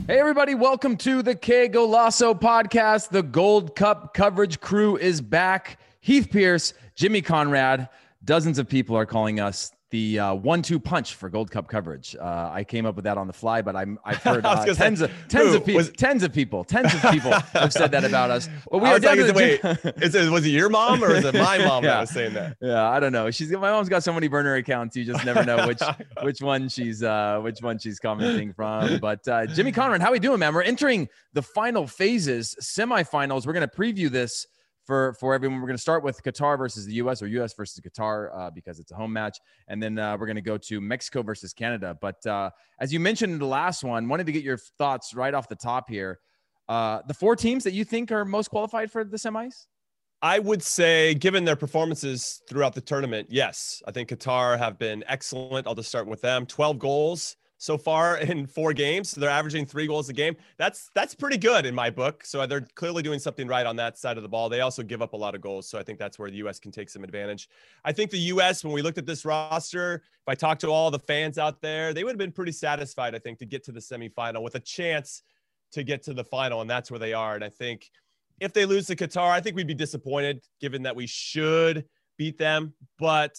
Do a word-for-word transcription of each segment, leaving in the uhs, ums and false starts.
Hey, everybody. Welcome to the Que Golazo podcast. The Gold Cup coverage crew is back. Heath Pierce, Jimmy Conrad. Dozens of people are calling us the uh, one two punch for Gold Cup coverage. Uh, I came up with that on the fly, but I'm, I've heard uh, tens, say, of, tens, of pe- was, tens of people, tens of people have said that about us. But we are like, is it, wait, is it, was it your mom or is it my mom yeah. that was saying that? Yeah, I don't know. She's my mom's got so many burner accounts. You just never know which which one she's uh, which one she's commenting from. But uh, Jimmy Conrad, how are we doing, man? We're entering the final phases, semifinals. We're going to preview this for for everyone. We're going to start with Qatar versus the U S or U S versus Qatar uh, because it's a home match. And then uh, we're going to go to Mexico versus Canada. But uh, as you mentioned in the last one, wanted to get your thoughts right off the top here. Uh, the four teams that you think are most qualified for the semis? I would say, given their performances throughout the tournament, yes. I think Qatar have been excellent. I'll just start with them. twelve goals so far in four games. So they're averaging three goals a game. That's that's pretty good in my book. So they're clearly doing something right on that side of the ball. They also give up a lot of goals. So I think that's where the U S can take some advantage. I think the U S, when we looked at this roster, if I talked to all the fans out there, they would have been pretty satisfied, I think, to get to the semifinal with a chance to get to the final. And that's where they are. And I think if they lose to Qatar, I think we'd be disappointed given that we should beat them. But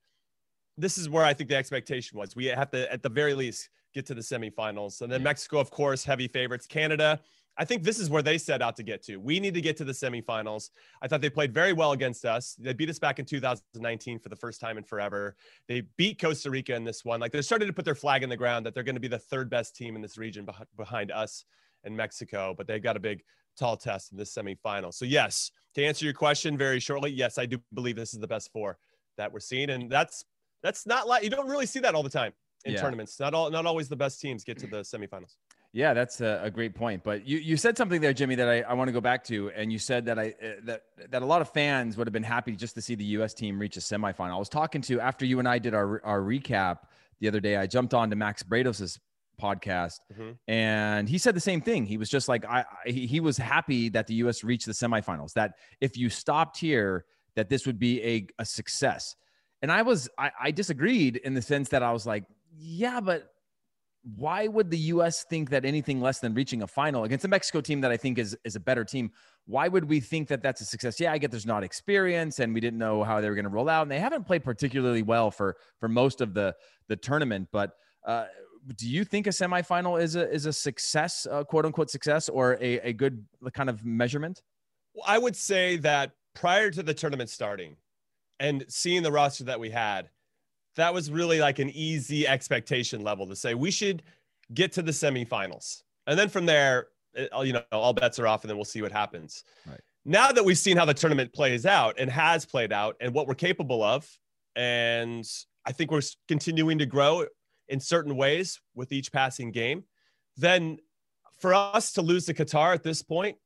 this is where I think the expectation was. We have to, at the very least, get to the semifinals. And then Mexico, of course, heavy favorites. Canada, I think this is where they set out to get to. We need to get to the semifinals. I thought they played very well against us. They beat us back in two thousand nineteen for the first time in forever. They beat Costa Rica in this one. Like, they're starting to put their flag in the ground that they're going to be the third best team in this region behind us and Mexico. But they've got a big, tall test in this semifinal. So yes, to answer your question very shortly, yes, I do believe this is the best four that we're seeing. And that's, that's not like, you don't really see that all the time in yeah. tournaments. Not all, not always the best teams get to the semifinals. Yeah, that's a, a great point. But you, you said something there, Jimmy, that I, I want to go back to. And you said that I, uh, that, that a lot of fans would have been happy just to see the U S team reach a semifinal. I was talking to, after you and I did our, our recap the other day, I jumped on to Max Brados's podcast mm-hmm. and he said the same thing. He was just like, I, I he, he was happy that the U S reached the semifinals, that if you stopped here, that this would be a, a success. And I was, I, I disagreed in the sense that I was like, yeah, but why would the U S think that anything less than reaching a final against a Mexico team that I think is, is a better team? Why would we think that that's a success? Yeah, I get there's not experience and we didn't know how they were going to roll out, and they haven't played particularly well for, for most of the, the tournament. But uh, do you think a semifinal is a, is a success, uh, quote unquote success, or a, a good kind of measurement? Well, I would say that prior to the tournament starting and seeing the roster that we had, that was really like an easy expectation level to say we should get to the semifinals. And then from there, it, you know, all bets are off and then we'll see what happens. Right. Now that we've seen how the tournament plays out and has played out and what we're capable of, and I think we're continuing to grow in certain ways with each passing game, then for us to lose to Qatar at this point,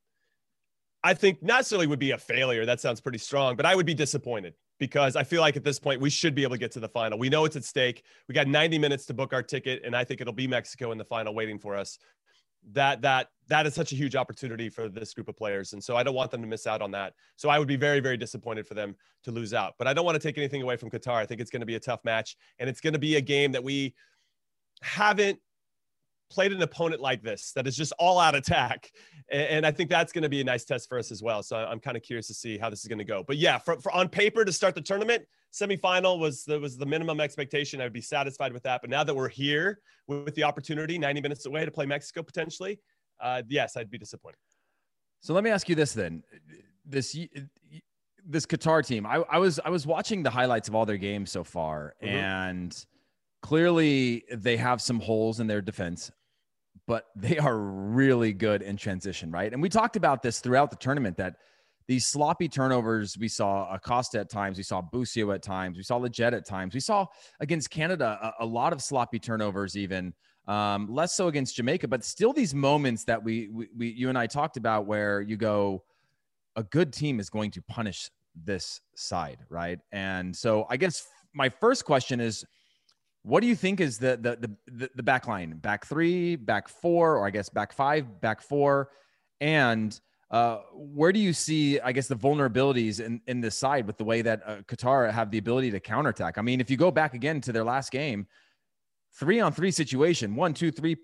I think not necessarily would be a failure. That sounds pretty strong, but I would be disappointed because I feel like at this point we should be able to get to the final. We know it's at stake. We got ninety minutes to book our ticket, and I think it'll be Mexico in the final waiting for us. That that that is such a huge opportunity for this group of players, and so I don't want them to miss out on that. So I would be very, very disappointed for them to lose out. But I don't want to take anything away from Qatar. I think it's going to be a tough match, and it's going to be a game that we haven't played an opponent like this that is just all out attack. And I think that's going to be a nice test for us as well. So I'm kind of curious to see how this is going to go. But yeah, for, for on paper to start the tournament, semifinal was the, was the minimum expectation. I would be satisfied with that. But now that we're here with, with the opportunity, ninety minutes away to play Mexico potentially, uh, yes, I'd be disappointed. So let me ask you this then. This this Qatar team, I, I was I was watching the highlights of all their games so far, mm-hmm. and clearly they have some holes in their defense, but they are really good in transition, right? And we talked about this throughout the tournament, that these sloppy turnovers, we saw Acosta at times, we saw Busio at times, we saw Leggett at times, we saw against Canada a, a lot of sloppy turnovers, even um, less so against Jamaica, but still these moments that we, we, we, you and I talked about where you go, a good team is going to punish this side, right? And so I guess my first question is, what do you think is the the the, the back line? Back three, back four, or I guess back five, back four? And uh, where do you see, I guess, the vulnerabilities in, in this side with the way that uh, Qatar have the ability to counterattack? I mean, if you go back again to their last game, three on three situation, one, two, three, like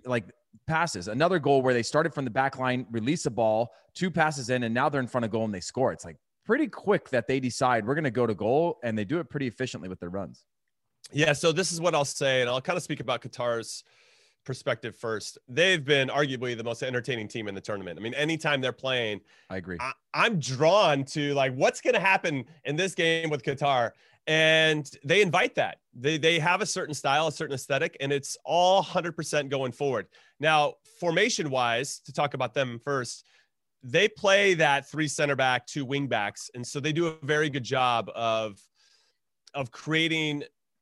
passes. Another goal where they started from the back line, release a ball, two passes in, and now they're in front of goal and they score. It's like pretty quick that they decide we're going to go to goal, and they do it pretty efficiently with their runs. Yeah, so this is what I'll say, and I'll kind of speak about Qatar's perspective first. They've been arguably the most entertaining team in the tournament. I mean, anytime they're playing, I agree. I, I'm drawn to like what's going to happen in this game with Qatar, and they invite that. They they have a certain style, a certain aesthetic, and it's all one hundred percent going forward. Now, formation-wise, to talk about them first, they play that three center back, two wing backs, and so they do a very good job of of creating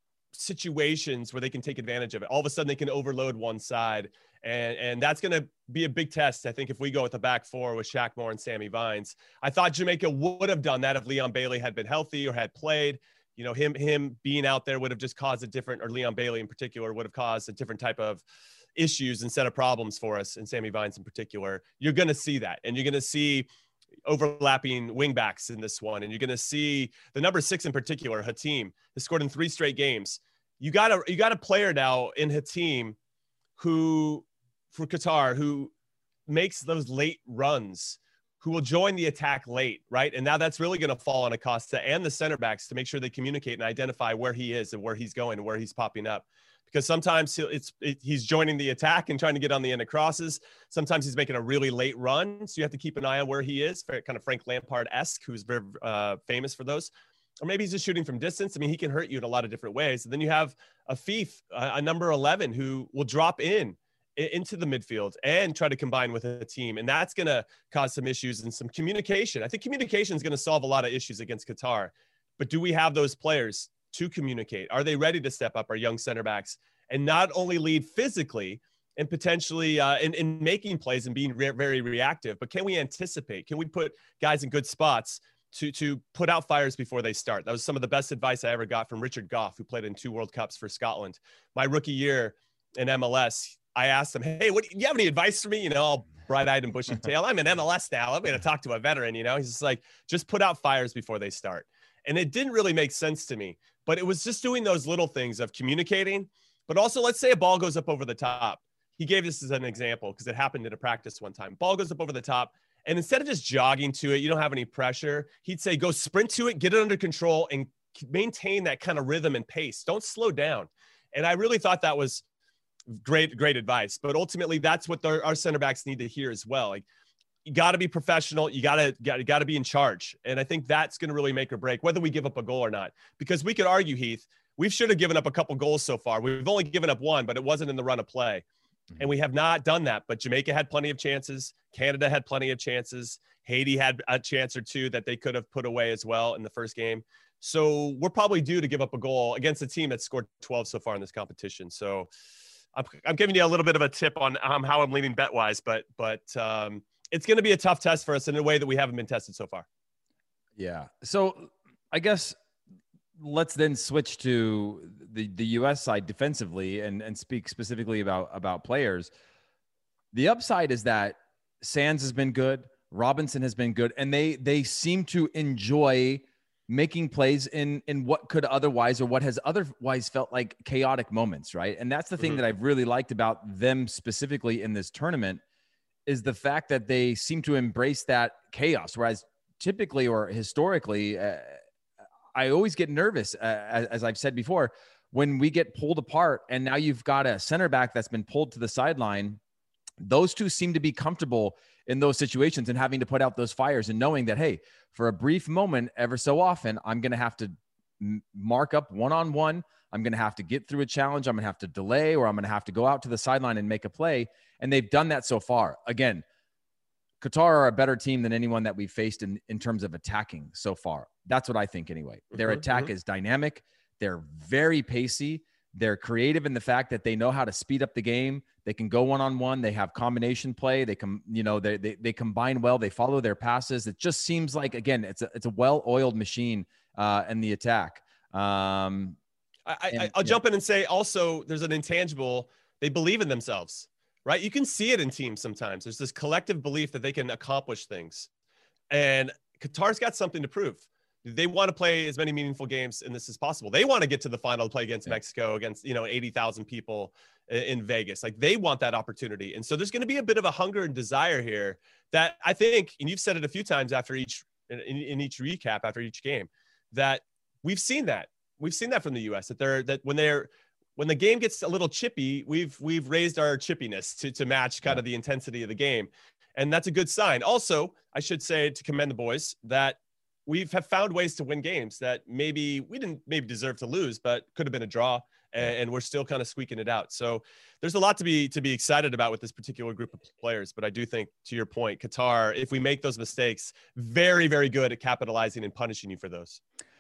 situations where they can take advantage of it. All of a sudden they can overload one side. And, and that's going to be a big test, I think, if we go with the back four with Shaq Moore and Sammy Vines. I thought Jamaica would have done that if Leon Bailey had been healthy or had played. You know, him him being out there would have just caused a different, or Leon Bailey in particular, would have caused a different type of issues instead of problems for us, and Sammy Vines in particular. You're going to see that. And you're going to see overlapping wingbacks in this one. And you're going to see the number six in particular, Hatim, has scored in three straight games. You got a, you got a player now in Hatim who, for Qatar, who makes those late runs, who will join the attack late, right? And now that's really going to fall on Acosta and the center backs to make sure they communicate and identify where he is and where he's going and where he's popping up. Because sometimes he'll, it's it, he's joining the attack and trying to get on the end of crosses. Sometimes he's making a really late run, so you have to keep an eye on where he is, kind of Frank Lampard-esque, who's very uh, famous for those. Or maybe he's just shooting from distance. I mean, he can hurt you in a lot of different ways. And then you have a Afif, a, a number eleven, who will drop in into the midfield and try to combine with a team. And that's going to cause some issues and some communication. I think communication is going to solve a lot of issues against Qatar. But do we have those players to communicate? Are they ready to step up, our young center backs, and not only lead physically and potentially uh, in, in making plays and being re- very reactive, but can we anticipate? Can we put guys in good spots to, to put out fires before they start? That was some of the best advice I ever got from Richard Goff, who played in two World Cups for Scotland. My rookie year in M L S, I asked him, hey, what, do you have any advice for me? You know, all bright-eyed and bushy-tailed. I'm in M L S now. I'm going to talk to a veteran, you know? He's just like, just put out fires before they start. And it didn't really make sense to me, but it was just doing those little things of communicating. But also, let's say a ball goes up over the top. He gave this as an example because it happened in a practice one time. Ball goes up over the top, and instead of just jogging to it, you don't have any pressure, he'd say, go sprint to it, get it under control, and maintain that kind of rhythm and pace. Don't slow down. And I really thought that was great, great advice. But ultimately, that's what the, our center backs need to hear as well. Like, you got to be professional. You got to got, got to be in charge. And I think that's going to really make or break whether we give up a goal or not. Because we could argue, Heath, we should have given up a couple goals so far. We've only given up one, but it wasn't in the run of play. Mm-hmm. And we have not done that. But Jamaica had plenty of chances. Canada had plenty of chances. Haiti had a chance or two that they could have put away as well in the first game. So we're probably due to give up a goal against a team that scored twelve so far in this competition. So I'm, I'm giving you a little bit of a tip on um, how I'm leaning bet-wise, but but um, it's going to be a tough test for us in a way that we haven't been tested so far. Yeah. So I guess let's then switch to the, the U S side defensively and, and speak specifically about, about players. The upside is that Sands has been good. Robinson has been good. And they, they seem to enjoy making plays in, in what could otherwise, or what has otherwise felt like chaotic moments. Right. And that's the thing mm-hmm. that I've really liked about them specifically in this tournament, is the fact that they seem to embrace that chaos. Whereas typically, or historically, uh, I always get nervous, uh, as, as I've said before, when we get pulled apart and now you've got a center back that's been pulled to the sideline. Those two seem to be comfortable in those situations and having to put out those fires and knowing that, hey, for a brief moment, ever so often, I'm going to have to m- mark up one-on-one. I'm going to have to get through a challenge. I'm going to have to delay, or I'm going to have to go out to the sideline and make a play. And they've done that so far. Again, Qatar are a better team than anyone that we've faced in, in terms of attacking so far. That's what I think anyway. Their mm-hmm, attack mm-hmm. is dynamic. They're very pacey. They're creative in the fact that they know how to speed up the game. They can go one-on-one. They have combination play. They can, you know, they, they, they combine well. They follow their passes. It just seems like, again, it's a, it's a well-oiled machine uh, in the attack. Um, I, and, I, I'll yeah. jump in and say also there's an intangible. They believe in themselves, right? You can see it in teams sometimes. There's this collective belief that they can accomplish things. And Qatar's got something to prove. They want to play as many meaningful games in this as possible. They want to get to the final to play against yeah. Mexico, against, you know, eighty thousand people in Vegas. Like, they want that opportunity. And so there's going to be a bit of a hunger and desire here that I think, and you've said it a few times after each, in, in each recap, after each game, that we've seen that. We've seen that from the U S, that they're, that when they're, when the game gets a little chippy, we've, we've raised our chippiness to, to match kind yeah. of the intensity of the game. And that's a good sign. Also, I should say, to commend the boys, that we've have found ways to win games that maybe we didn't maybe deserve to lose, but could have been a draw, and, and we're still kind of squeaking it out. So there's a lot to be to be excited about with this particular group of players. But I do think, to your point, Qatar, if we make those mistakes, very, very good at capitalizing and punishing you for those.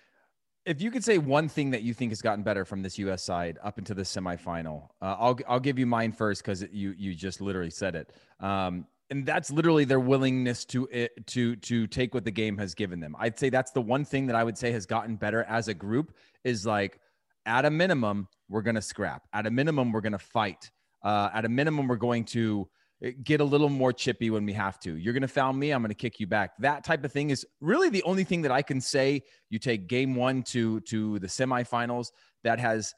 If you could say one thing that you think has gotten better from this U S side up into the semifinal, uh, I'll I'll give you mine first, because you you just literally said it. Um, And that's literally their willingness to to to take what the game has given them. I'd say that's the one thing that I would say has gotten better as a group, is like, at a minimum, we're going to scrap. At a minimum, we're going to fight. Uh, at a minimum, we're going to get a little more chippy when we have to. You're going to foul me, I'm going to kick you back. That type of thing is really the only thing that I can say. You take game one to to the semifinals, that has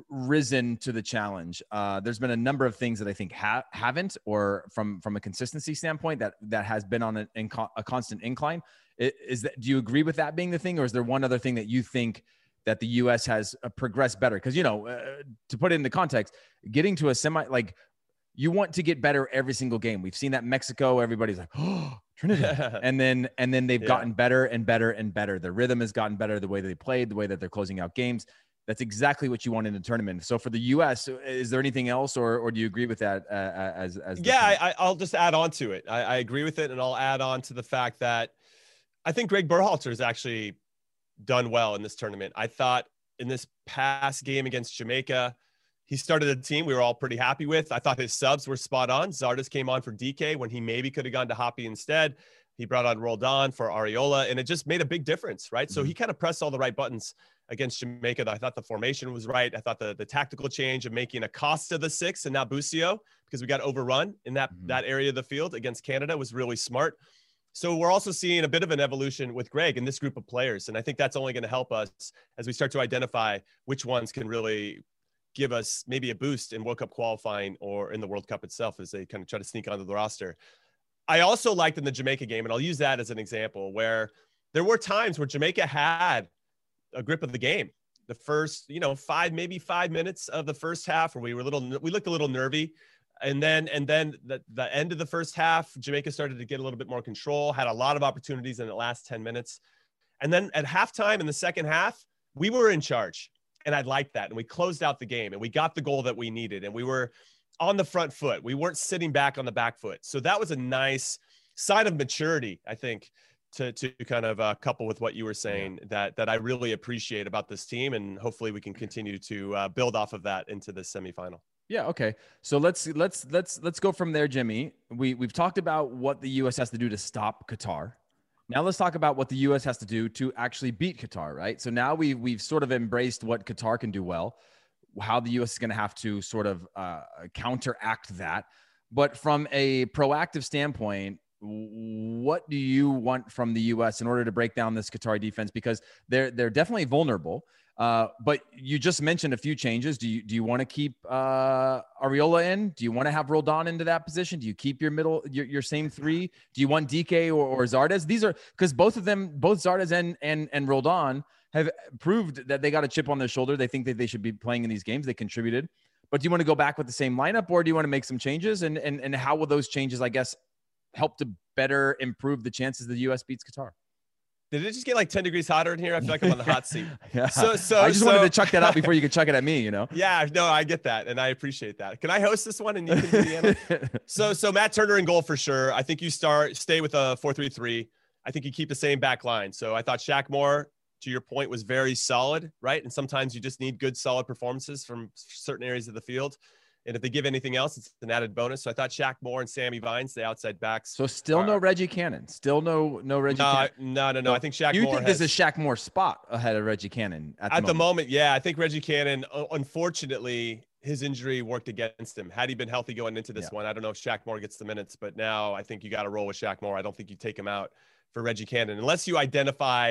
risen to the challenge. Uh, there's been a number of things that I think ha- haven't, or from from a consistency standpoint, that that has been on a, inco- a constant incline. Is that, do you agree with that being the thing, or is there one other thing that you think that the U S has uh, progressed better? Because, you know, uh, to put it into context, getting to a semi, like, you want to get better every single game. We've seen that Mexico, everybody's like, oh, Trinidad. and then and then they've yeah. gotten better and better and better. Their rhythm has gotten better, the way they played, the way that they're closing out games. That's exactly what you want in a tournament. So for the U S, is there anything else, or or do you agree with that? Uh, as as yeah, I, I'll just add on to it. I, I agree with it, and I'll add on to the fact that I think Greg Berhalter has actually done well in this tournament. I thought in this past game against Jamaica, he started a team we were all pretty happy with. I thought his subs were spot on. Zardes came on for D K when he maybe could have gone to Hoppy instead. He brought on Roldan for Ariola, and it just made a big difference, right? Mm-hmm. So he kind of pressed all the right buttons against Jamaica. I thought the formation was right. I thought the, the tactical change of making Acosta the six and not Busio, because we got overrun in that, mm-hmm. that area of the field against Canada, was really smart. So we're also seeing a bit of an evolution with Greg and this group of players. And I think that's only going to help us as we start to identify which ones can really give us maybe a boost in World Cup qualifying or in the World Cup itself, as they kind of try to sneak onto the roster. I also liked in the Jamaica game, and I'll use that as an example, where there were times where Jamaica had a grip of the game. The first, you know, five, maybe five minutes of the first half, where we were a little, we looked a little nervy. And then, and then the, the end of the first half, Jamaica started to get a little bit more control, had a lot of opportunities in the last ten minutes. And then at halftime in the second half, we were in charge. And I liked that. And we closed out the game, and we got the goal that we needed. And we were on the front foot. We weren't sitting back on the back foot. So that was a nice sign of maturity, I think, to, to kind of uh, couple with what you were saying, that, that I really appreciate about this team. And hopefully we can continue to uh, build off of that into the semifinal. Yeah. Okay. So let's, let's, let's, let's go from there, Jimmy. We, we've talked about what the U S has to do to stop Qatar. Now let's talk about what the U S has to do to actually beat Qatar, right? So now we've, we've sort of embraced what Qatar can do well, how the U S is going to have to sort of uh, counteract that. But from a proactive standpoint, what do you want from the U S in order to break down this Qatari defense? Because they're, they're definitely vulnerable. Uh, but you just mentioned a few changes. Do you, do you want to keep uh, Ariola in? Do you want to have Roldan into that position? Do you keep your middle, your, your same three? Do you want D K or, or Zardes? These are, because both of them, both Zardes and, and, and Roldan have proved that they got a chip on their shoulder. They think that they should be playing in these games. They contributed. But do you want to go back with the same lineup, or do you want to make some changes? And, and, and how will those changes, I guess, help to better improve the chances the U S beats Qatar? Did it just get like ten degrees hotter in here? I feel like I'm on the hot seat. yeah. So, so I just so, wanted to chuck that out before you could chuck it at me, you know? Yeah, no, I get that. And I appreciate that. Can I host this one and you can do the end? So, so Matt Turner in goal for sure. I think you start, stay with a four three three. I think you keep the same back line. So I thought Shaq Moore, to your point, was very solid, right? And sometimes you just need good, solid performances from certain areas of the field. And if they give anything else, it's an added bonus. So I thought Shaq Moore and Sammy Vines, the outside backs. So still are, no Reggie Cannon. Still no no Reggie no, Cannon. No, no, no. So I think Shaq you Moore. You think has, this is Shaq Moore's spot ahead of Reggie Cannon at the at moment? the moment? Yeah, I think Reggie Cannon, unfortunately, his injury worked against him. Had he been healthy going into this yeah. one, I don't know if Shaq Moore gets the minutes, but now I think you got to roll with Shaq Moore. I don't think you take him out for Reggie Cannon unless you identify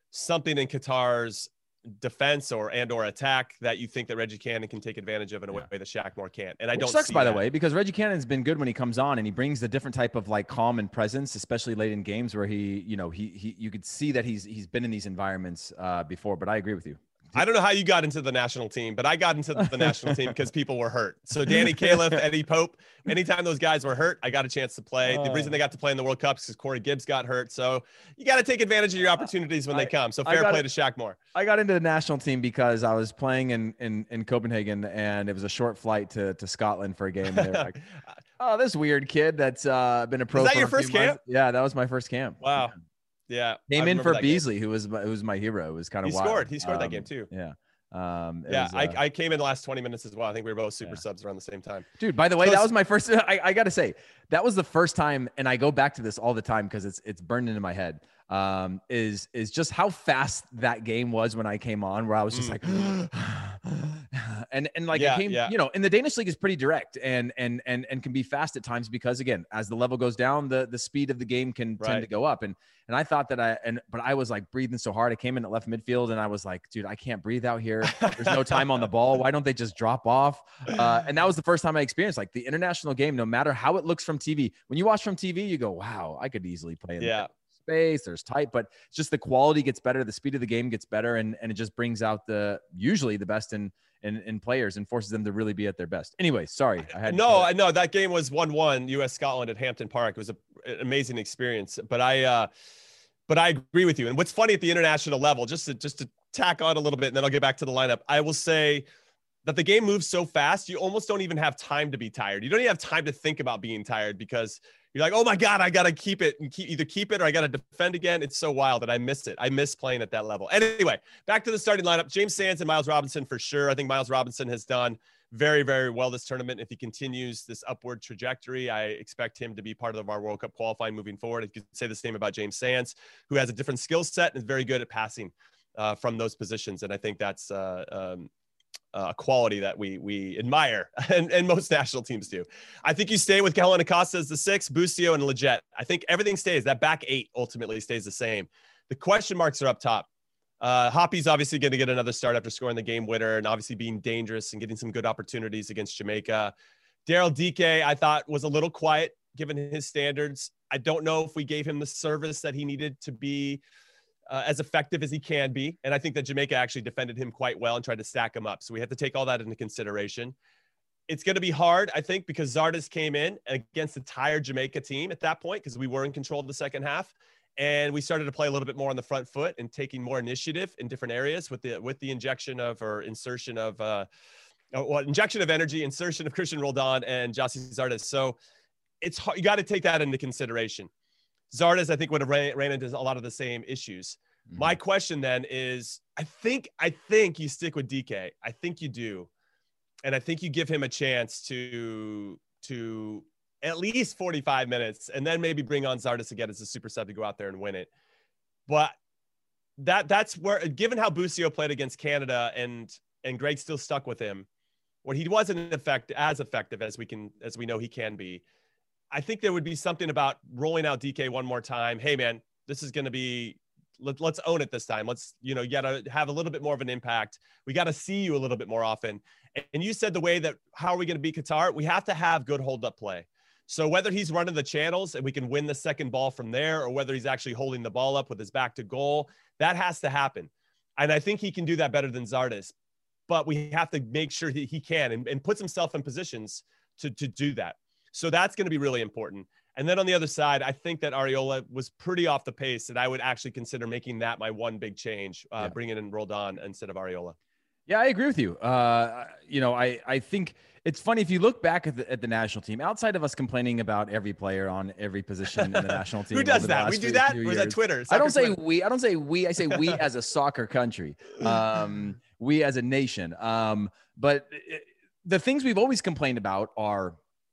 something in Qatar's defense or and or attack that you think that Reggie Cannon can take advantage of in a yeah. way that Shaq Moore can't. And I Which don't sucks, see by that. the way, because Reggie Cannon's been good when he comes on, and he brings a different type of like calm and presence, especially late in games where he, you know, he he you could see that he's he's been in these environments uh, before. But I agree with you. I don't know how you got into the national team, but I got into the national team because people were hurt. So Danny Califf, Eddie Pope, anytime those guys were hurt, I got a chance to play. The reason they got to play in the World Cup is because Corey Gibbs got hurt. So you got to take advantage of your opportunities when I, they come. So fair play to Shaq Moore. I got into the national team because I was playing in, in, in Copenhagen, and it was a short flight to, to Scotland for a game. And they were like, oh, this weird kid that's uh, been a pro. Is that for your a first few camp? Months. Yeah, that was my first camp. Wow. Yeah. Came in for Beasley, game. who was my, who was my hero. It was kind of he wild. scored. He scored um, that game too. Yeah. Um, yeah, was, uh, I, I came in the last twenty minutes as well. I think we were both super yeah. subs around the same time. Dude, by the way, so that was my first, I, I got to say, that was the first time, and I go back to this all the time because it's it's burned into my head, um, is is just how fast that game was when I came on, where I was just mm. like, and and like yeah, it came, yeah. you know, and the Danish league is pretty direct and and and and can be fast at times because, again, as the level goes down, the the speed of the game can right. tend to go up. And and I thought that I, and but I was like breathing so hard. I came in at left midfield and I was like, dude, I can't breathe out here. There's no time on the ball. Why don't they just drop off? Uh, and that was the first time I experienced like the international game, no matter how it looks from T V. When you watch from T V, you go, wow, I could easily play in yeah. space. There's tight, but it's just the quality gets better. The speed of the game gets better. And, and it just brings out the, usually the best in, in, in players and forces them to really be at their best. Anyway, sorry. I had no, I know that game was one one U S Scotland at Hampton Park. It was a, an amazing experience, but I, uh, But I agree with you. And what's funny at the international level, just to just to tack on a little bit, and then I'll get back to the lineup. I will say that the game moves so fast, you almost don't even have time to be tired. You don't even have time to think about being tired because you're like, oh my God, I got to keep it and keep, either keep it or I got to defend again. It's so wild that I miss it. I miss playing at that level. Anyway, back to the starting lineup. James Sands and Miles Robinson for sure. I think Miles Robinson has done very, very well this tournament. If he continues this upward trajectory, I expect him to be part of our World Cup qualifying moving forward. I could say the same about James Sands, who has a different skill set and is very good at passing uh, from those positions. And I think that's uh, um, a quality that we we admire, and, and most national teams do. I think you stay with Kellyn Acosta as the six, Busio and Lletget. I think everything stays. That back eight ultimately stays the same. The question marks are up top. Uh, Hoppy's obviously going to get another start after scoring the game winner and obviously being dangerous and getting some good opportunities against Jamaica. Daryl Dike, I thought, was a little quiet given his standards. I don't know if we gave him the service that he needed to be uh, as effective as he can be. And I think that Jamaica actually defended him quite well and tried to stack him up. So we have to take all that into consideration. It's going to be hard, I think, because Zardes came in against the tired Jamaica team at that point because we were in control of the second half. And we started to play a little bit more on the front foot and taking more initiative in different areas with the with the injection of or insertion of uh, well, injection of energy, insertion of Christian Roldan and Gyasi Zardes. So it's hard. You got to take that into consideration. Zardes, I think, would have ran, ran into a lot of the same issues. Mm-hmm. My question then is, I think I think you stick with D K. I think you do, and I think you give him a chance to to. at least forty-five minutes, and then maybe bring on Zardes again as a super sub to go out there and win it. But that that's where, given how Busio played against Canada and and Greg still stuck with him, when he wasn't effect, as effective as we can as we know he can be, I think there would be something about rolling out D K one more time. Hey man, this is going to be let, let's own it this time. Let's, you know, you got to have a little bit more of an impact. We got to see you a little bit more often. And, and you said the way that how are we going to beat Qatar? We have to have good hold up play. So whether he's running the channels and we can win the second ball from there, or whether he's actually holding the ball up with his back to goal, that has to happen. And I think he can do that better than Zardes, but we have to make sure he, he can and, and puts himself in positions to, to do that. So that's going to be really important. And then on the other side, I think that Areola was pretty off the pace, and I would actually consider making that my one big change, uh, yeah. bringing in Roldan instead of Areola. Yeah, I agree with you. Uh, you know, I, I think it's funny if you look back at the, at the national team, outside of us complaining about every player on every position in the national team. Who does that? We do that? Or is that Twitter? I don't say we. I don't say we. I say we as a soccer country. Um, we as a nation. Um, but it, the things we've always complained about are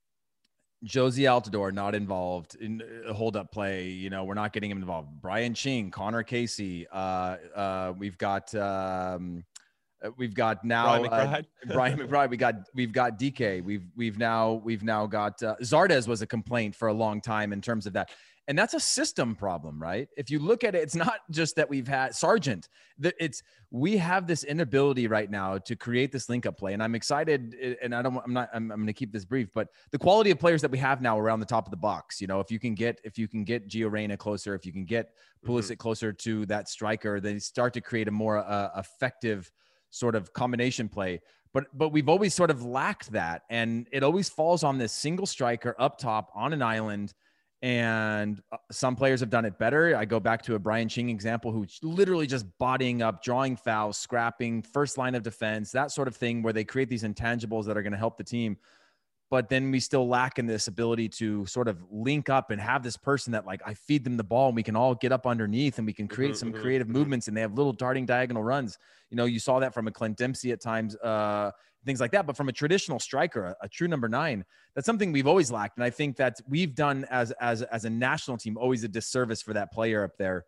Josie Altidore not involved in hold up play. You know, we're not getting him involved. Brian Ching, Connor Casey. Uh, uh, we've got. Um, We've got now Brian McBride. Uh, Brian McBride. We got we've got D K. We've we've now we've now got uh, Zardes was a complaint for a long time in terms of that. And that's a system problem, right? If you look at it, it's not just that we've had Sargent, that it's, we have this inability right now to create this link up play. And I'm excited, and I don't, I'm not, I'm, I'm going to keep this brief, but the quality of players that we have now around the top of the box, you know, if you can get, if you can get Gio Reyna closer, if you can get Pulisic mm-hmm. closer to that striker, they start to create a more uh, effective sort of combination play. But, but we've always sort of lacked that. And it always falls on this single striker up top on an island. And some players have done it better. I go back to a Brian Ching example, who's literally just bodying up, drawing fouls, scrapping, first line of defense, that sort of thing, where they create these intangibles that are going to help the team. But then we still lack in this ability to sort of link up and have this person that, like, I feed them the ball and we can all get up underneath and we can create some creative movements, and they have little darting diagonal runs. You know, you saw that from a Clint Dempsey at times, uh, things like that. But from a traditional striker, a, a true number nine, that's something we've always lacked. And I think that we've done as, as, as a national team, always a disservice for that player up there.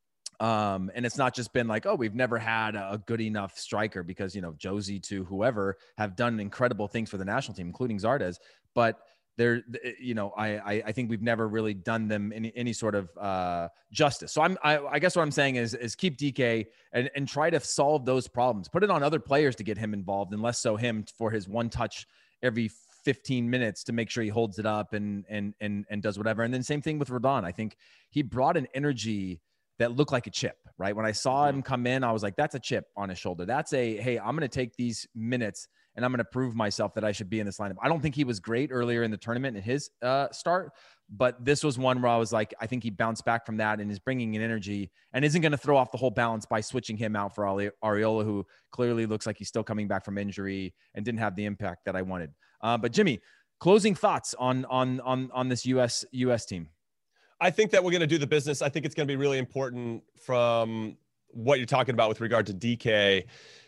Um, and it's not just been like, oh, we've never had a good enough striker, because, you know, Josie to whoever have done incredible things for the national team, including Zardes. But they're, you know, I, I think we've never really done them any, any sort of uh, justice. So I'm, I, I guess what I'm saying is, is keep D K and, and try to solve those problems. Put it on other players to get him involved, and less so him for his one touch every fifteen minutes to make sure he holds it up and, and, and, and does whatever. And then same thing with Rodon. I think he brought an energy that looked like a chip, right? When I saw him come in, I was like, that's a chip on his shoulder. That's a, hey, I'm going to take these minutes and I'm going to prove myself that I should be in this lineup. I don't think he was great earlier in the tournament in his uh, start, but this was one where I was like, I think he bounced back from that and is bringing an energy and isn't going to throw off the whole balance by switching him out for Arriola, who clearly looks like he's still coming back from injury and didn't have the impact that I wanted. Uh, but Jimmy, closing thoughts on, on, on, on this U S U S team. I think that we're going to do the business. I think it's going to be really important from what you're talking about with regard to D K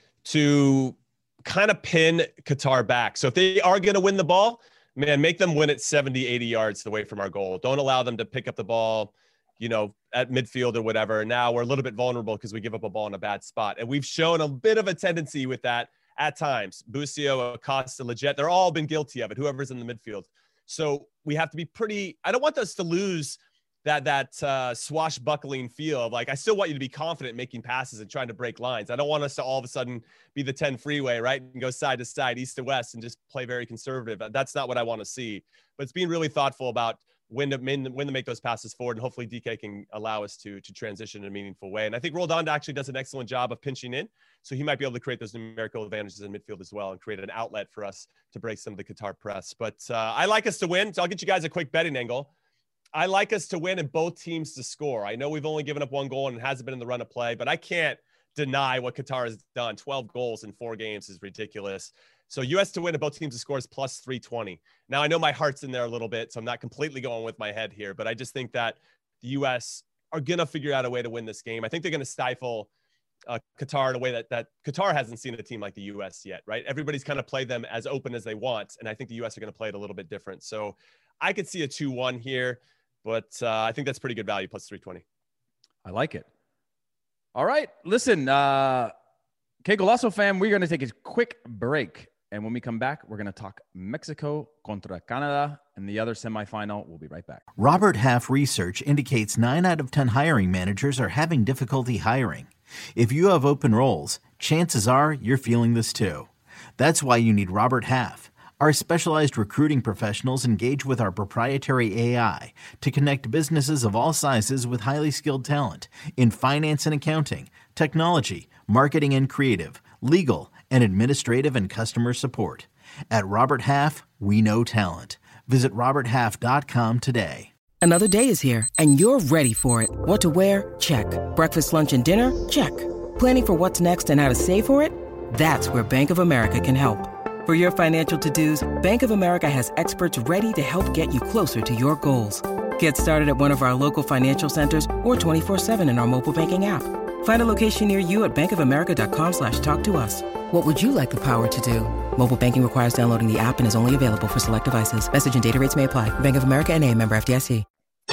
to kind of pin Qatar back. So if they are going to win the ball, man, make them win it seventy, eighty yards away from our goal. Don't allow them to pick up the ball, you know, at midfield or whatever. Now we're a little bit vulnerable because we give up a ball in a bad spot. And we've shown a bit of a tendency with that at times. Busio, Acosta, Leggett, they're all been guilty of it, whoever's in the midfield. So we have to be pretty, I don't want us to lose that that uh, swashbuckling feel of, like, I still want you to be confident making passes and trying to break lines. I don't want us to all of a sudden be the ten freeway, right, and go side to side, east to west, and just play very conservative. That's not what I want to see. But it's being really thoughtful about when to, when to make those passes forward, and hopefully D K can allow us to, to transition in a meaningful way. And I think Roldan actually does an excellent job of pinching in, so he might be able to create those numerical advantages in midfield as well and create an outlet for us to break some of the Qatar press. But uh, I like us to win, so I'll get you guys a quick betting angle. I like us to win and both teams to score. I know we've only given up one goal and it hasn't been in the run of play, but I can't deny what Qatar has done. twelve goals in four games is ridiculous. So U S to win and both teams to score is plus three twenty. Now I know my heart's in there a little bit, so I'm not completely going with my head here, but I just think that the U S are going to figure out a way to win this game. I think they're going to stifle uh, Qatar in a way that, that Qatar hasn't seen a team like the U S yet, right? Everybody's kind of played them as open as they want, and I think the U S are going to play it a little bit different. So I could see a two one here. But uh, I think that's pretty good value, plus three twenty. I like it. All right. Listen, uh, Que Golazo fam, we're going to take a quick break. And when we come back, we're going to talk Mexico contra Canada and the other semifinal. We'll be right back. Robert Half research indicates nine out of ten hiring managers are having difficulty hiring. If you have open roles, chances are you're feeling this too. That's why you need Robert Half. Our specialized recruiting professionals engage with our proprietary A I to connect businesses of all sizes with highly skilled talent in finance and accounting, technology, marketing and creative, legal, and administrative and customer support. At Robert Half, we know talent. Visit robert half dot com today. Another day is here, and you're ready for it. What to wear? Check. Breakfast, lunch, and dinner? Check. Planning for what's next and how to save for it? That's where Bank of America can help. For your financial to-dos, Bank of America has experts ready to help get you closer to your goals. Get started at one of our local financial centers or twenty-four seven in our mobile banking app. Find a location near you at bankofamerica.com slash talk to us. What would you like the power to do? Mobile banking requires downloading the app and is only available for select devices. Message and data rates may apply. Bank of America N A, member F D I C.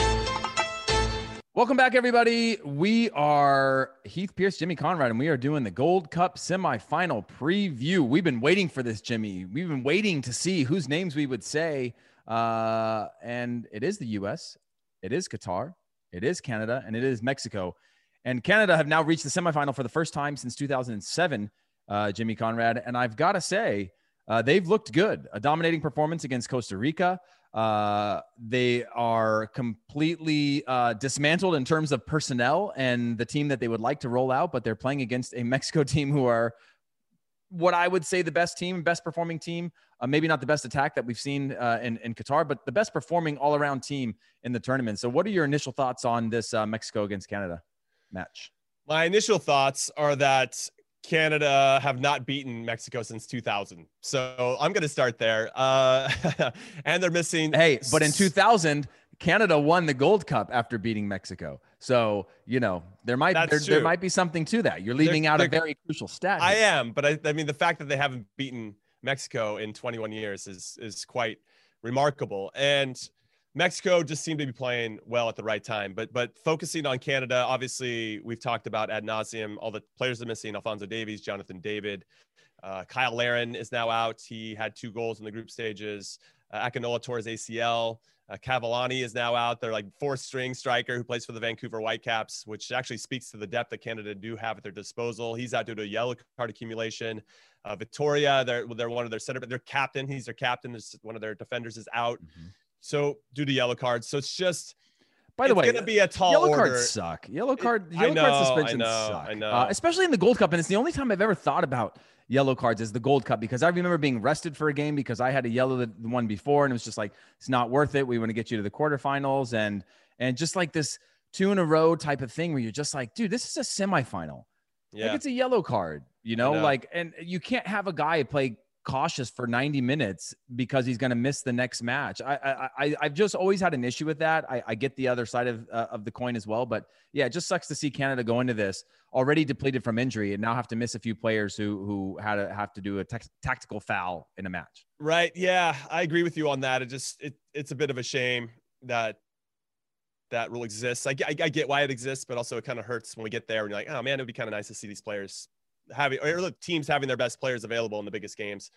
Welcome back, everybody. We are Heath Pierce, Jimmy Conrad, and we are doing the Gold Cup semifinal preview. We've been waiting for this, Jimmy. We've been waiting to see whose names we would say, uh, and it is the U S it is Qatar, it is Canada, and it is Mexico. And Canada have now reached the semifinal for the first time since two thousand seven, uh, Jimmy Conrad. And I've got to say, uh, they've looked good. A dominating performance against Costa Rica. Uh, they are completely uh, dismantled in terms of personnel and the team that they would like to roll out, but they're playing against a Mexico team who are what I would say the best team, best performing team, uh, maybe not the best attack that we've seen uh, in, in Qatar, but the best performing all around team in the tournament. So what are your initial thoughts on this uh, Mexico against Canada match? My initial thoughts are that Canada have not beaten Mexico since two thousand. So I'm going to start there. Uh, and they're missing. Hey, but in two thousand, Canada won the Gold Cup after beating Mexico. So, you know, there might there, there might be something to that. You're leaving they're, out a very crucial stat. I am, but I, I mean, the fact that they haven't beaten Mexico in twenty-one years is is quite remarkable. And Mexico just seemed to be playing well at the right time. But but focusing on Canada, obviously, we've talked about ad nauseum all the players are missing: Alphonso Davies, Jonathan David, uh, Kyle Larin is now out. He had two goals in the group stages. Uh, Akinola tore his A C L. Uh, Cavallani is now out. They're like fourth string striker who plays for the Vancouver Whitecaps, which actually speaks to the depth that Canada do have at their disposal. He's out due to a yellow card accumulation. Uh, Victoria, they're they're one of their center, but their captain, he's their captain. Is one of their defenders is out. Mm-hmm. So due to yellow cards. So it's just, by the way, it's going to be a tall yellow order. cards suck. Yellow card, it, yellow know, card suspensions I know, suck. I know. Uh, especially in the Gold Cup. And it's the only time I've ever thought about yellow cards is the Gold Cup, because I remember being rested for a game because I had a yellow the one before, and it was just like, it's not worth it. We want to get you to the quarterfinals, and and just like this two in a row type of thing where you're just like, dude, this is a semifinal. Yeah, like it's a yellow card, you know, know, like, and you can't have a guy play cautious for ninety minutes because he's going to miss the next match. I, I, I've just always had an issue with that. I, I get the other side of, uh, of the coin as well, but yeah, it just sucks to see Canada go into this already depleted from injury and now have to miss a few players who, who had to have to do a te- tactical foul in a match. Right. Yeah, I agree with you on that. It just, it, it's a bit of a shame that that rule exists. I, I, I get why it exists, but also it kind of hurts when we get there and you're like, oh man, it'd be kind of nice to see these players having, or look, teams having their best players available in the biggest games.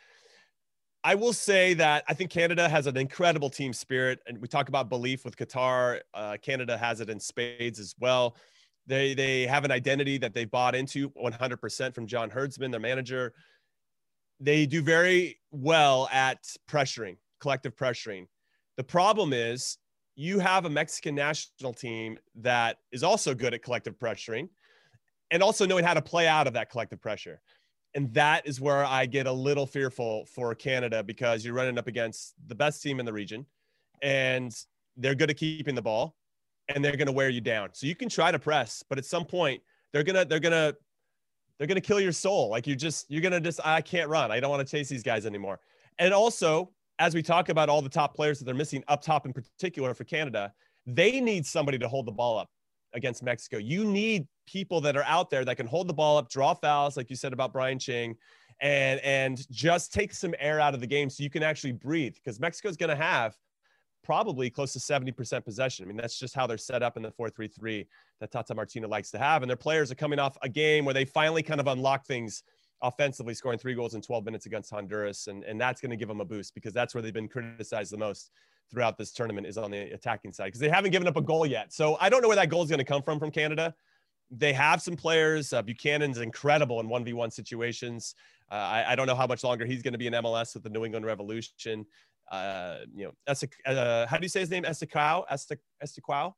I will say that I think Canada has an incredible team spirit, and we talk about belief with Qatar. Uh, Canada has it in spades as well. They they have an identity that they bought into one hundred percent from John Herdsman, their manager. They do very well at pressuring, collective pressuring. The problem is you have a Mexican national team that is also good at collective pressuring, and also knowing how to play out of that collective pressure. And that is where I get a little fearful for Canada, because you're running up against the best team in the region and they're good at keeping the ball and they're going to wear you down. So you can try to press, but at some point they're going to, they're going to, they're going to kill your soul. Like you just, you're going to just, I can't run. I don't want to chase these guys anymore. And also, as we talk about all the top players that they're missing up top in particular for Canada, they need somebody to hold the ball up against Mexico. You need people that are out there that can hold the ball up, draw fouls, like you said about Brian Ching, and and just take some air out of the game so you can actually breathe, because Mexico's going to have probably close to seventy percent possession. I mean, that's just how they're set up in the four three three that Tata Martino likes to have. And their players are coming off a game where they finally kind of unlock things offensively, scoring three goals in twelve minutes against Honduras. And, and that's going to give them a boost, because that's where they've been criticized the most throughout this tournament, is on the attacking side, because they haven't given up a goal yet. So I don't know where that goal is going to come from from Canada. They have some players. Uh, Buchanan's incredible in one v one situations. Uh, I, I don't know how much longer he's going to be in M L S with the New England Revolution. Uh, you know, Estic, uh, how do you say his name? Esticao? Estic, Esticao?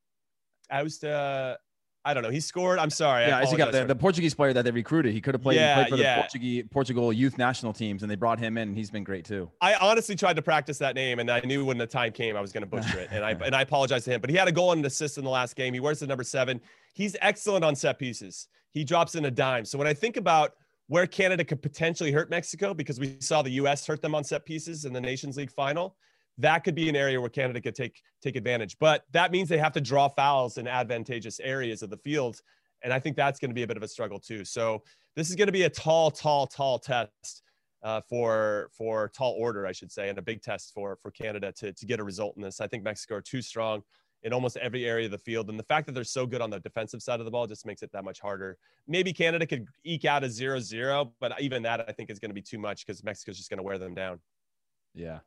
Austa, I don't know. He scored. I'm sorry. Yeah, I got the, the Portuguese player that they recruited. He could have played, yeah, played for yeah. the Portuguese, Portugal youth national teams, and they brought him in, and he's been great too. I honestly tried to practice that name, and I knew when the time came I was going to butcher it, and I and I apologize to him. But he had a goal and an assist in the last game. He wears the number seven. He's excellent on set pieces. He drops in a dime. So when I think about where Canada could potentially hurt Mexico, because we saw the U S hurt them on set pieces in the Nations League final, that could be an area where Canada could take take advantage. But that means they have to draw fouls in advantageous areas of the field. And I think that's going to be a bit of a struggle too. So this is going to be a tall, tall, tall test uh, for for tall order, I should say, and a big test for for Canada to to get a result in this. I think Mexico are too strong in almost every area of the field. And the fact that they're so good on the defensive side of the ball just makes it that much harder. Maybe Canada could eke out a zero zero, but even that I think is going to be too much, because Mexico's just going to wear them down. Yeah.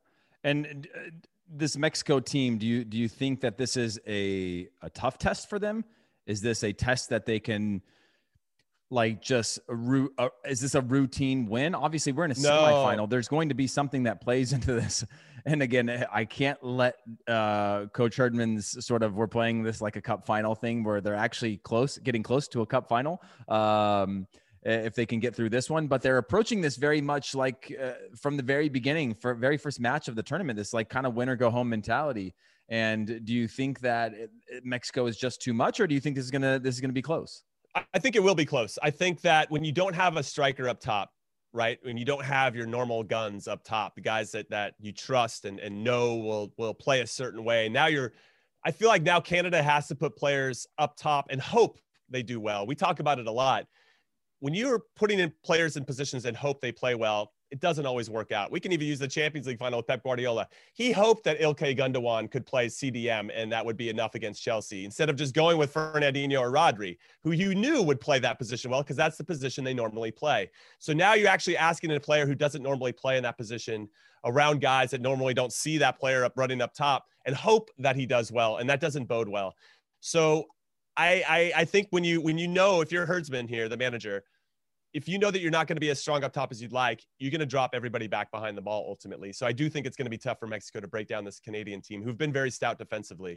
And uh, this Mexico team, do you do you think that this is a a tough test for them? Is this a test that they can like just a root? Uh, is this a routine win? Obviously, we're in a No. semifinal. There's going to be something that plays into this. And again, I can't let uh, Coach Herdman's sort of we're playing this like a cup final thing where they're actually close, getting close to a cup final. Um, if they can get through this one, but they're approaching this very much like uh, from the very beginning, for very first match of the tournament, this like kind of win or go home mentality. And do you think that it, it, Mexico is just too much, or do you think this is gonna this is gonna be close? I think it will be close. I think that when you don't have a striker up top, right, when you don't have your normal guns up top, the guys that that you trust and and know will will play a certain way. Now you're, I feel like now Canada has to put players up top and hope they do well. We talk about it a lot. When you're putting in players in positions and hope they play well, it doesn't always work out. We can even use the Champions League final with Pep Guardiola. He hoped that Ilkay Gundogan could play C D M and that would be enough against Chelsea instead of just going with Fernandinho or Rodri, who you knew would play that position well because that's the position they normally play. So now you're actually asking a player who doesn't normally play in that position around guys that normally don't see that player up running up top and hope that he does well, and that doesn't bode well. So I, I, I think when you when you know, if you're Herdsman here, the manager, if you know that you're not going to be as strong up top as you'd like, you're going to drop everybody back behind the ball ultimately. So I do think it's going to be tough for Mexico to break down this Canadian team who've been very stout defensively.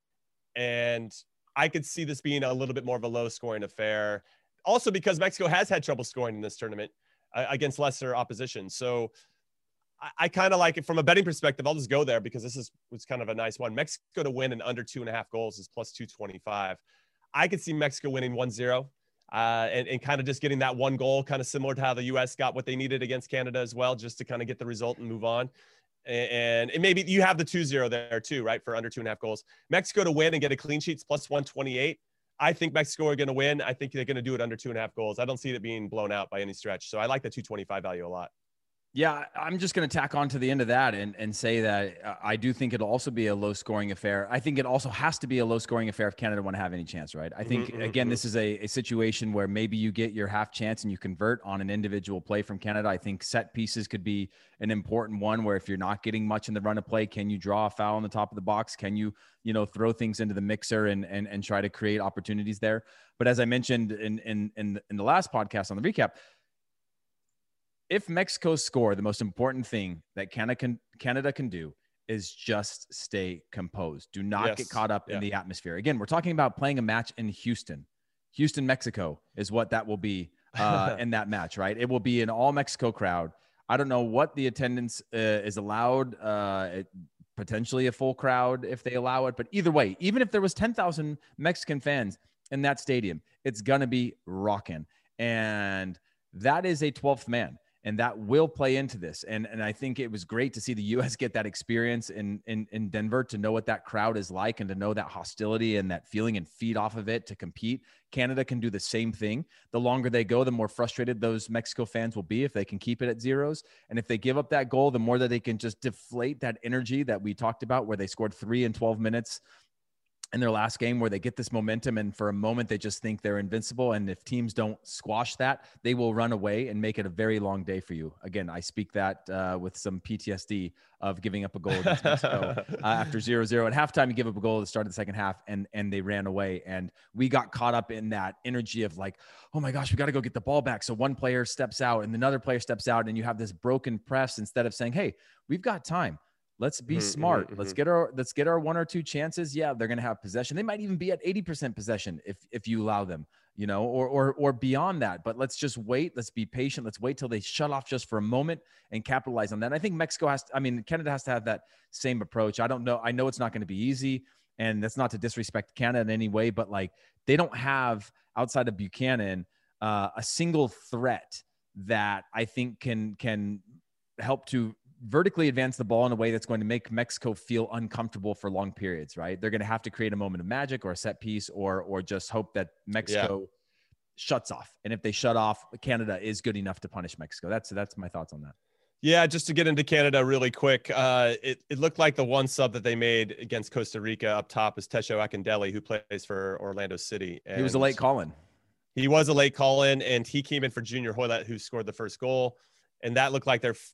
And I could see this being a little bit more of a low scoring affair. Also because Mexico has had trouble scoring in this tournament uh, against lesser opposition. So I, I kind of like it from a betting perspective. I'll just go there because this is was kind of a nice one. Mexico to win in under two and a half goals is plus two twenty-five. I could see Mexico winning one zero. Uh, and, and kind of just getting that one goal, kind of similar to how the U S got what they needed against Canada as well, just to kind of get the result and move on. And, and maybe you have the two zero there too, right? For under two and a half goals. Mexico to win and get a clean sheets plus one twenty-eight. I think Mexico are going to win. I think they're going to do it under two and a half goals. I don't see it being blown out by any stretch. So I like the two twenty-five value a lot. Yeah, I'm just going to tack on to the end of that and, and say that uh, I do think it'll also be a low scoring affair. I think it also has to be a low scoring affair if Canada want to have any chance, right? I think, mm-hmm, again, mm-hmm. this is a, a situation where maybe you get your half chance and you convert on an individual play from Canada. I think set pieces could be an important one where if you're not getting much in the run of play, can you draw a foul on the top of the box? Can you, you know, throw things into the mixer and, and, and try to create opportunities there? But as I mentioned in, in, in, in the last podcast on the recap, if Mexico score, the most important thing that Canada can, Canada can do is just stay composed. Do not yes. get caught up yeah. in the atmosphere. Again, we're talking about playing a match in Houston. Houston, Mexico is what that will be uh, in that match, right? It will be an all Mexico crowd. I don't know what the attendance uh, is allowed, uh, it, potentially a full crowd if they allow it. But either way, even if there was ten thousand Mexican fans in that stadium, it's going to be rocking. And that is a twelfth man. And that will play into this. And, and I think it was great to see the U S get that experience in, in, in Denver, to know what that crowd is like and to know that hostility and that feeling and feed off of it to compete. Canada can do the same thing. The longer they go, the more frustrated those Mexico fans will be if they can keep it at zeros. And if they give up that goal, the more that they can just deflate that energy that we talked about, where they scored three in twelve minutes in their last game, where they get this momentum and for a moment they just think they're invincible. And if teams don't squash that, they will run away and make it a very long day for you. Again, I speak that uh, with some P T S D of giving up a goal against Mexico uh, after zero zero. At halftime, you give up a goal at the start of the second half, and and they ran away. And we got caught up in that energy of like, oh my gosh, we got to go get the ball back. So one player steps out and another player steps out, and you have this broken press instead of saying, hey, we've got time. Let's be mm-hmm, smart. Mm-hmm. Let's get our let's get our one or two chances. Yeah, they're going to have possession. They might even be at eighty percent possession if if you allow them, you know, or or or beyond that. But let's just wait. Let's be patient. Let's wait till they shut off just for a moment and capitalize on that. And I think Mexico has to, I mean, Canada has to have that same approach. I don't know. I know it's not going to be easy, and that's not to disrespect Canada in any way, but like they don't have, outside of Buchanan, uh, a single threat that I think can can help to vertically advance the ball in a way that's going to make Mexico feel uncomfortable for long periods, right? They're going to have to create a moment of magic or a set piece, or or just hope that Mexico yeah. shuts off. And if they shut off, Canada is good enough to punish Mexico. That's that's my thoughts on that. Yeah, just to get into Canada really quick, uh, it, it looked like the one sub that they made against Costa Rica up top is Tesho Akindele, who plays for Orlando City. And he was a late call-in. He was a late call-in, and he came in for Junior Hoylett, who scored the first goal. And that looked like their their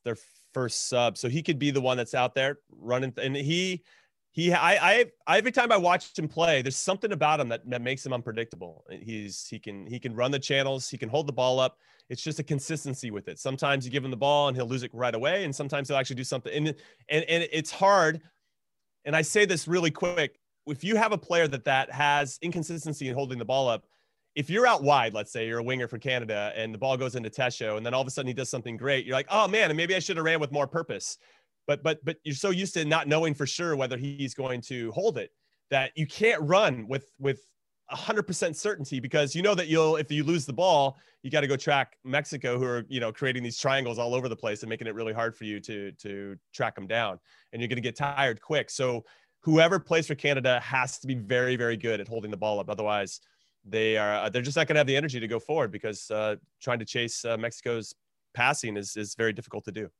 first sub. So he could be the one that's out there running. And he, he, I, I, every time I watch him play, there's something about him that, that makes him unpredictable. He's, he can, he can run the channels. He can hold the ball up. It's just a consistency with it. Sometimes you give him the ball and he'll lose it right away. And sometimes he'll actually do something. And, and, and it's hard. And I say this really quick. If you have a player that, that has inconsistency in holding the ball up, if you're out wide, let's say you're a winger for Canada and the ball goes into Tesho and then all of a sudden he does something great, you're like, oh man, and maybe I should have ran with more purpose. But, but, but you're so used to not knowing for sure whether he's going to hold it that you can't run with, with a hundred percent certainty, because you know that you'll, if you lose the ball, you got to go track Mexico, who are, you know, creating these triangles all over the place and making it really hard for you to, to track them down, and you're going to get tired quick. So whoever plays for Canada has to be very, very good at holding the ball up. Otherwise, they are, they're just not going to have the energy to go forward, because uh, trying to chase uh, Mexico's passing is, is very difficult to do.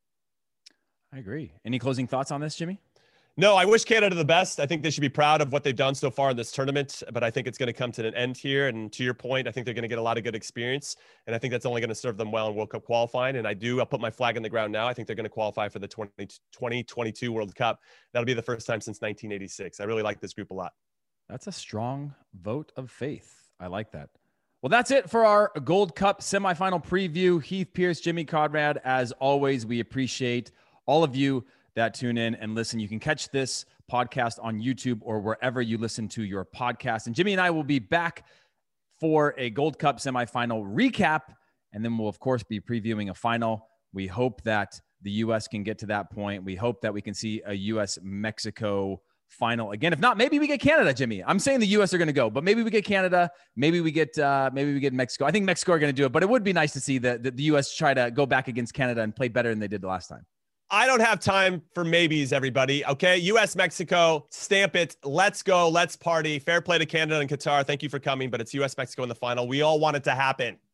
I agree. Any closing thoughts on this, Jimmy? No, I wish Canada the best. I think they should be proud of what they've done so far in this tournament, but I think it's going to come to an end here. And to your point, I think they're going to get a lot of good experience, and I think that's only going to serve them well in World Cup qualifying. And I do, I'll put my flag in the ground now. I think they're going to qualify for the twenty twenty-two World Cup. That'll be the first time since nineteen eighty-six. I really like this group a lot. That's a strong vote of faith. I like that. Well, that's it for our Gold Cup semifinal preview. Heath Pearce, Jimmy Conrad, as always, we appreciate all of you that tune in and listen. You can catch this podcast on YouTube or wherever you listen to your podcast. And Jimmy and I will be back for a Gold Cup semifinal recap, and then we'll, of course, be previewing a final. We hope that the U S can get to that point. We hope that we can see a U S Mexico final again. If not, maybe we get Canada, Jimmy. I'm saying the U S are going to go, but maybe we get Canada. Maybe we get uh, maybe we get Mexico. I think Mexico are going to do it, but it would be nice to see the, the, the U S try to go back against Canada and play better than they did the last time. I don't have time for maybes, everybody. Okay, U S Mexico, stamp it. Let's go. Let's party. Fair play to Canada and Qatar. Thank you for coming, but it's U S Mexico in the final. We all want it to happen.